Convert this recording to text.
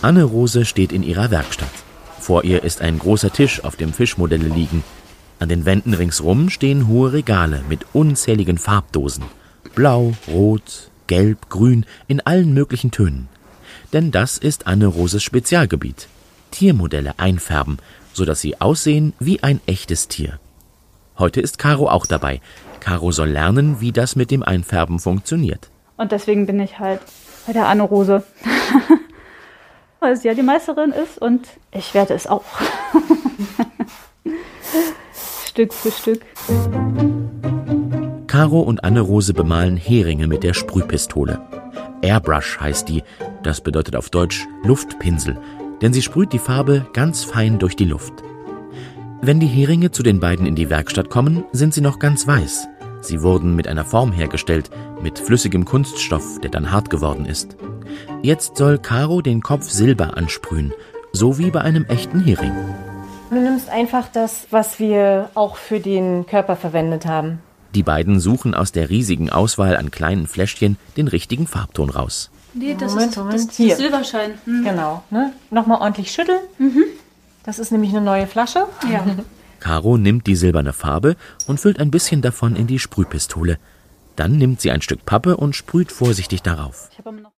Anne-Rose steht in ihrer Werkstatt. Vor ihr ist ein großer Tisch, auf dem Fischmodelle liegen. An den Wänden ringsrum stehen hohe Regale mit unzähligen Farbdosen. Blau, rot, gelb, grün, in allen möglichen Tönen. Denn das ist Anne-Roses Spezialgebiet. Tiermodelle einfärben, sodass sie aussehen wie ein echtes Tier. Heute ist Caro auch dabei. Caro soll lernen, wie das mit dem Einfärben funktioniert. Und deswegen bin ich halt bei der Anne-Rose. Weil sie ja die Meisterin ist und ich werde es auch. Stück für Stück. Caro und Anne-Rose bemalen Heringe mit der Sprühpistole. Airbrush heißt die, das bedeutet auf Deutsch Luftpinsel, denn sie sprüht die Farbe ganz fein durch die Luft. Wenn die Heringe zu den beiden in die Werkstatt kommen, sind sie noch ganz weiß. Sie wurden mit einer Form hergestellt, mit flüssigem Kunststoff, der dann hart geworden ist. Jetzt soll Caro den Kopf Silber ansprühen, so wie bei einem echten Hering. Du nimmst einfach das, was wir auch für den Körper verwendet haben. Die beiden suchen aus der riesigen Auswahl an kleinen Fläschchen den richtigen Farbton raus. Nee, das Moment. ist Hier. Silberschein. Genau. Ne? Nochmal ordentlich schütteln. Das ist nämlich eine neue Flasche. Ja. Caro nimmt die silberne Farbe und füllt ein bisschen davon in die Sprühpistole. Dann nimmt sie ein Stück Pappe und sprüht vorsichtig darauf. Ich habe noch